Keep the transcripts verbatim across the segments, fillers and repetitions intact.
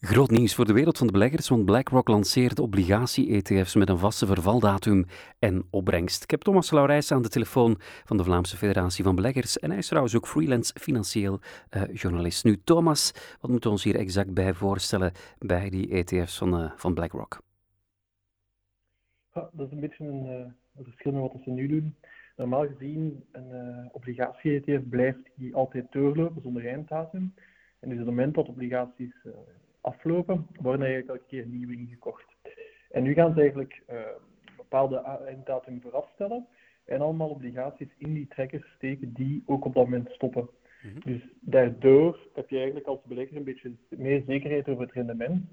Groot nieuws voor de wereld van de beleggers, want BlackRock lanceert obligatie-E T F's met een vaste vervaldatum en opbrengst. Ik heb Thomas Laurijs aan de telefoon van de Vlaamse Federatie van Beleggers en hij is trouwens ook freelance financieel uh, journalist. Nu, Thomas, wat moeten we ons hier exact bij voorstellen bij die E T F's van, uh, van BlackRock? Ja, dat is een beetje een, uh, een verschil met wat ze nu doen. Normaal gezien, een uh, obligatie-E T F blijft die altijd doorlopen zonder einddatum. En dus op het moment dat obligaties uh, aflopen, worden er eigenlijk elke keer nieuwe ingekocht. En nu gaan ze eigenlijk uh, een bepaalde einddatum vooraf stellen en allemaal obligaties in die trackers steken die ook op dat moment stoppen. Mm-hmm. Dus daardoor heb je eigenlijk als belegger een beetje meer zekerheid over het rendement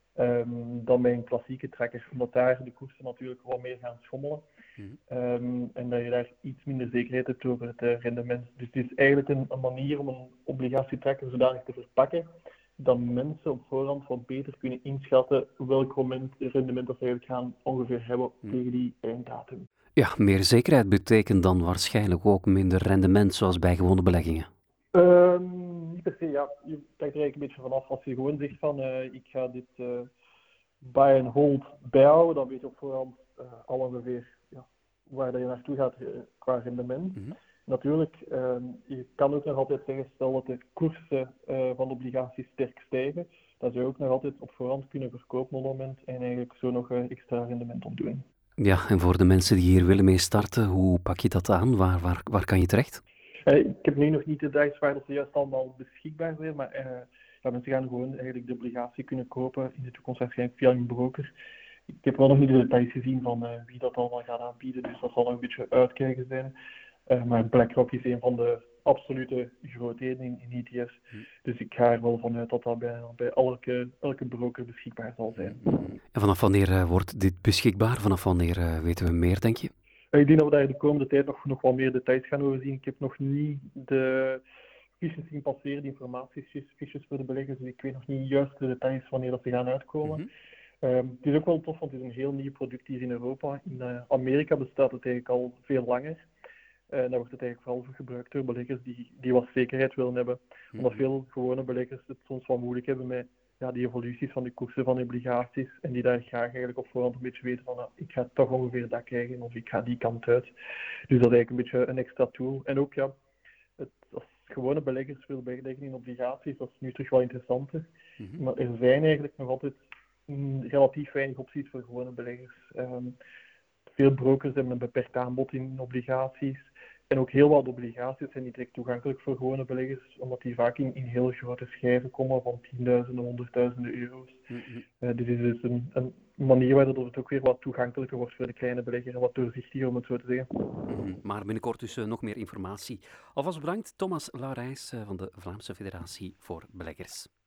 um, dan bij een klassieke tracker, omdat daar de koersen natuurlijk wat meer gaan schommelen. Mm-hmm. Um, en dat je daar iets minder zekerheid hebt over het uh, rendement. Dus het is eigenlijk een, een manier om een obligatietracker zodanig te verpakken dat mensen op voorhand wat beter kunnen inschatten welk moment rendement dat ze eigenlijk gaan ongeveer hebben mm. tegen die einddatum. Ja, meer zekerheid betekent dan waarschijnlijk ook minder rendement zoals bij gewone beleggingen. Um, niet per se, ja. Je kijkt er eigenlijk een beetje vanaf. Als je gewoon zegt van uh, ik ga dit uh, buy and hold bijhouden, dan weet je op voorhand uh, al ongeveer ja, waar dat je naartoe gaat uh, qua rendement. Mm-hmm. Natuurlijk, uh, je kan ook nog altijd zeggen, stel dat de koersen uh, van obligaties sterk stijgen, dat zou je ook nog altijd op voorhand kunnen verkopen op het moment en eigenlijk zo nog uh, extra rendement opdoen. Ja, en voor de mensen die hier willen mee starten, hoe pak je dat aan? Waar, waar, waar kan je terecht? Uh, ik heb nu nog niet de details waar dat ze juist allemaal beschikbaar zijn, maar uh, ja, mensen gaan gewoon eigenlijk de obligatie kunnen kopen in de toekomst waarschijnlijk via een broker. Ik heb wel nog niet de details gezien van uh, wie dat allemaal gaat aanbieden, dus dat zal nog een beetje uitkijken zijn. Uh, maar BlackRock is een van de absolute grootheden in, in E T F's. Hmm. Dus ik ga er wel vanuit dat dat bij, bij elke, elke broker beschikbaar zal zijn. En vanaf wanneer uh, wordt dit beschikbaar? Vanaf wanneer uh, weten we meer, denk je? Uh, ik denk dat we daar de komende tijd nog, nog wat meer details gaan over zien. Ik heb nog niet de fiches zien passeren, de informatiefiches voor de beleggers. Dus ik weet nog niet juist de details wanneer dat ze gaan uitkomen. Mm-hmm. Um, het is ook wel tof, want het is een heel nieuw product hier in Europa. In uh, Amerika bestaat het eigenlijk al veel langer. En uh, dan wordt het eigenlijk vooral gebruikt door beleggers die, die wat zekerheid willen hebben. Mm-hmm. Omdat veel gewone beleggers het soms wat moeilijk hebben met ja, die evoluties van de koersen van obligaties. En die daar graag eigenlijk op voorhand een beetje weten van uh, ik ga toch ongeveer dat krijgen of ik ga die kant uit. Dus dat is eigenlijk een beetje een extra tool. En ook ja, het, als gewone beleggers willen beleggen in obligaties, dat is nu terug wel interessanter. Mm-hmm. Maar er zijn eigenlijk nog altijd mm, relatief weinig opties voor gewone beleggers. Um, veel brokers hebben een beperkt aanbod in obligaties. En ook heel wat obligaties zijn niet direct toegankelijk voor gewone beleggers, omdat die vaak in, in heel grote schijven komen van tienduizenden, honderdduizenden euro's. Mm-hmm. Uh, dit is dus een, een manier waardoor het ook weer wat toegankelijker wordt voor de kleine belegger en wat doorzichtiger, om het zo te zeggen. Mm-hmm. Maar binnenkort dus uh, nog meer informatie. Alvast bedankt, Thomas Laurijs uh, van de Vlaamse Federatie voor Beleggers.